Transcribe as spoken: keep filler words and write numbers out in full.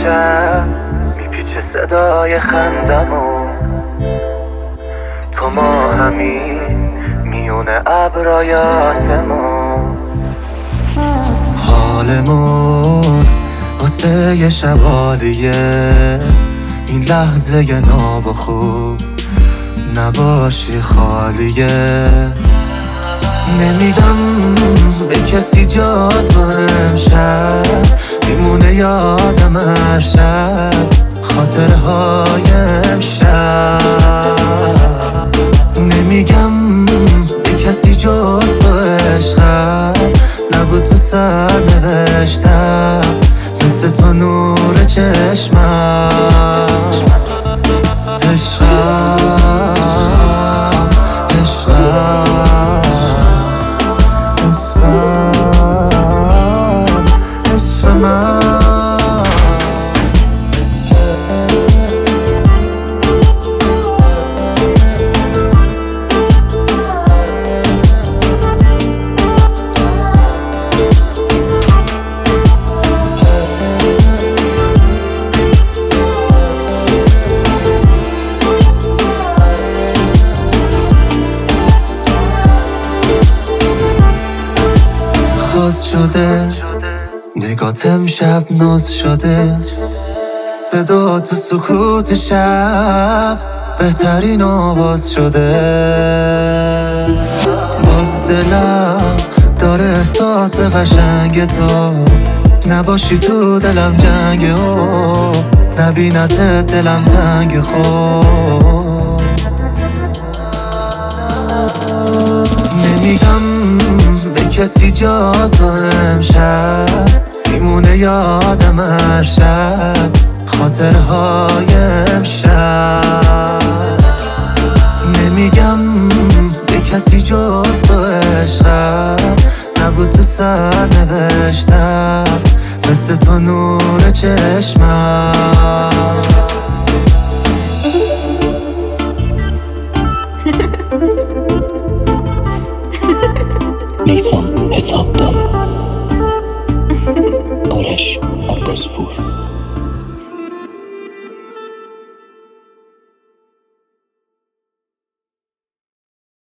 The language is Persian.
شب میپیچه صدای خندمو، تو ما همین میونه ابرای آسمون. حالمون واسه یه شبالیه، این لحظه ناب و خوب نباشی خالیه. نمیدم به کسی جا تو امشب، میمونه یادم هر شب خاطرهای امشب. نمیگم به کسی جز تو عشقم نبود تو سر نوشتم، مثل تو نور چشمم. عشقم عشقم عشق من. خاص شده نگات امشب ناز شده، صدا تو سکوت شب بهترین آواز شده. باز دلم داره احساس قشنگ تو، نباشی تو دلم جنگه و نبینت دلم تنگ خود. نمیگم کسی جا تو امشب، میمونه یادم هر شب خاطرهای امشب. نمیگم به کسی جز تو عشقم نبود تو سر نوشتم، مثل تو نور چشمم.